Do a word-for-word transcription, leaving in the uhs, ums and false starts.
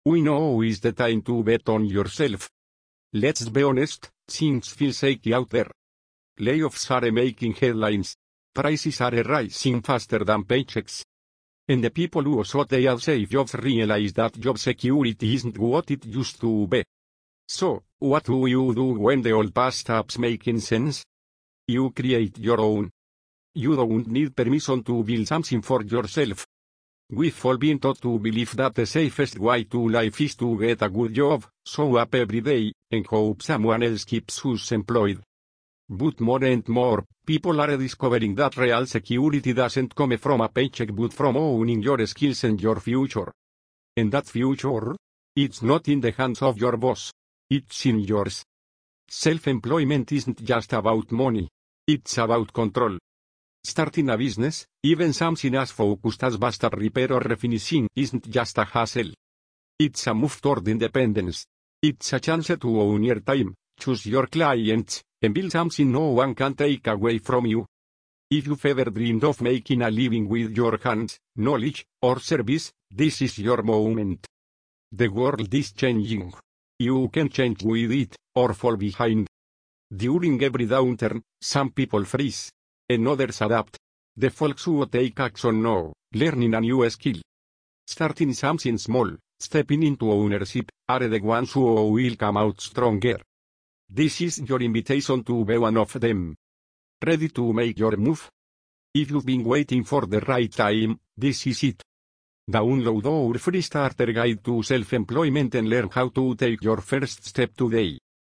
We know is the time to bet on yourself. Let's be honest, things feel shaky out there. Layoffs are making headlines. Prices are rising faster than paychecks. And the people who thought they had safe jobs realize that job security isn't what it used to be. So, what do you do when the old path stops making sense? You create your own. You don't need permission to build something for yourself. We've all been taught to believe that the safest way to life is to get a good job, show up every day, and hope someone else keeps us employed. But more and more, people are discovering that real security doesn't come from a paycheck but from owning your skills and your future. And that future? It's not in the hands of your boss. It's in yours. Self-employment isn't just about money. It's about control. Starting a business, even something as focused as bastard repair or refinishing, isn't just a hustle. It's a move toward independence. It's a chance to own your time, choose your clients, and build something no one can take away from you. If you've ever dreamed of making a living with your hands, knowledge, or service, this is your moment. The world is changing. You can change with it, or fall behind. During every downturn, some people freeze. And others adapt. The folks who take action now, learning a new skill. Starting something small, stepping into ownership, are the ones who will come out stronger. This is your invitation to be one of them. Ready to make your move? If you've been waiting for the right time, this is it. Download our free starter guide to self-employment and learn how to take your first step today.